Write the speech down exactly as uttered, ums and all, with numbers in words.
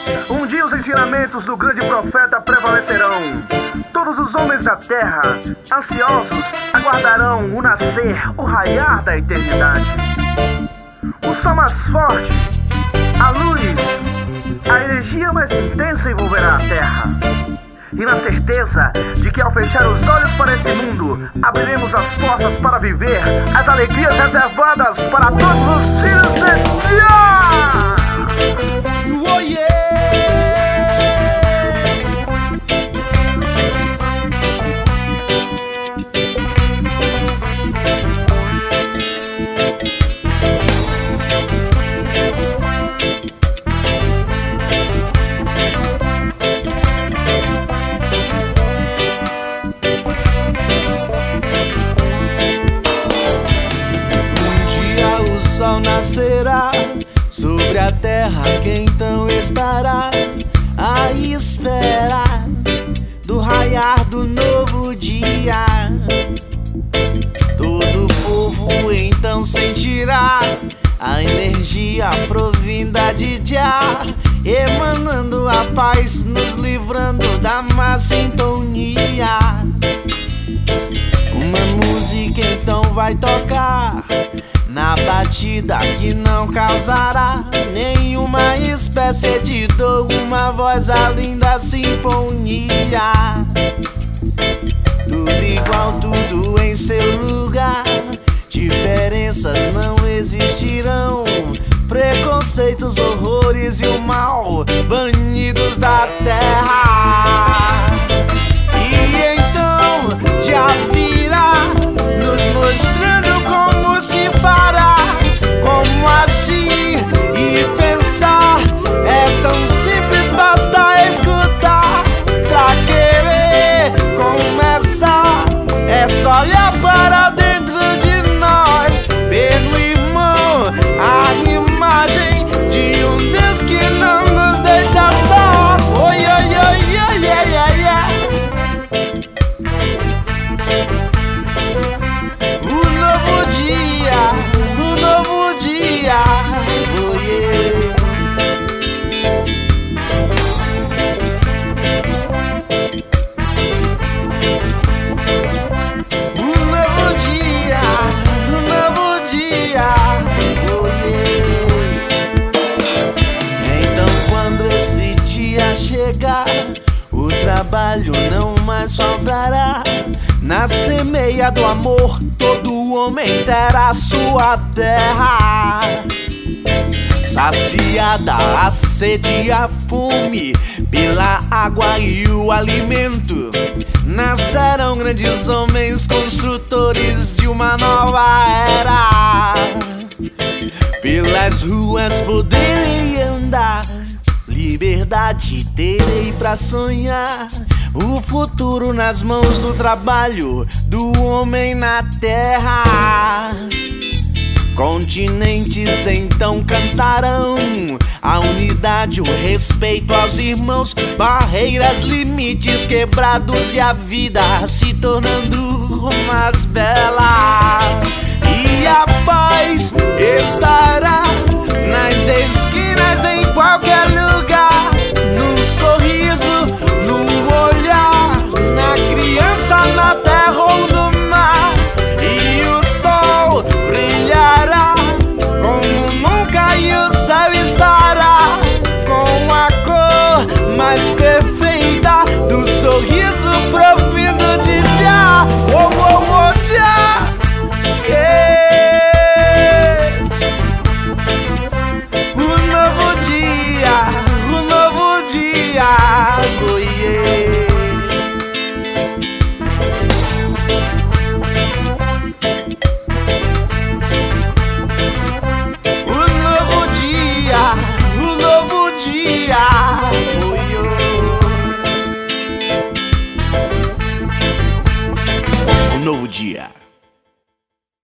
Um dia os ensinamentos do grande profeta prevalecerão. Todos os homens da terra, ansiosos, aguardarão o nascer, o raiar da eternidade. O sol mais forte, a luz, a energia mais intensa envolverá a terra. E na certeza de que ao fechar os olhos para esse mundo, abriremos as portas para viver as alegrias reservadas para todos os filhos de Jah! Oh, yeah! O sol nascerá sobre a terra, que então estará à espera do raiar do novo dia. Todo o povo então sentirá a energia provinda de Jah, emanando a paz, nos livrando da má sintonia. Uma música então vai tocar na batida que não causará nenhuma espécie de dor, uma voz além da sinfonia. Tudo igual, tudo em seu lugar, diferenças não existirão, preconceitos, horrores e o mal banidos da terra. E então Jah virá nos mostrando como se fará, como agir e pensar. É tão simples, basta escutar. Pra querer começar, é só olhar para dentro de nós, ver no irmão a imagem de um Deus que não nos deixa só. Oi, oi, oi, oi, oi, oi, oi. O novo dia, o novo dia, oh yeah. O novo dia, o novo dia, oh yeah. Então quando esse dia chegar, o trabalho não mais faltará. Na semeia do amor, todo homem terá sua terra. Saciada a sede e a fome pela água e o alimento, nascerão grandes homens construtores de uma nova era. Pelas ruas poderei andar, liberdade terei pra sonhar. O futuro nas mãos do trabalho do homem na terra. Continentes então cantarão a unidade, o respeito aos irmãos, barreiras, limites quebrados e a vida se tornando mais bela. E a paz estará nas esquinas, em qualquer lugar, num sorriso, num olhar, na criança, na terra ou no mar. E o sol brilhará como nunca, e o céu estará com a cor mais perfeita do sorriso provindo de Jah. Oh, oh, oh, Jah, yeah. O novo dia, o novo dia, oh yeah. O novo dia, o novo dia, oh yeah. O novo dia.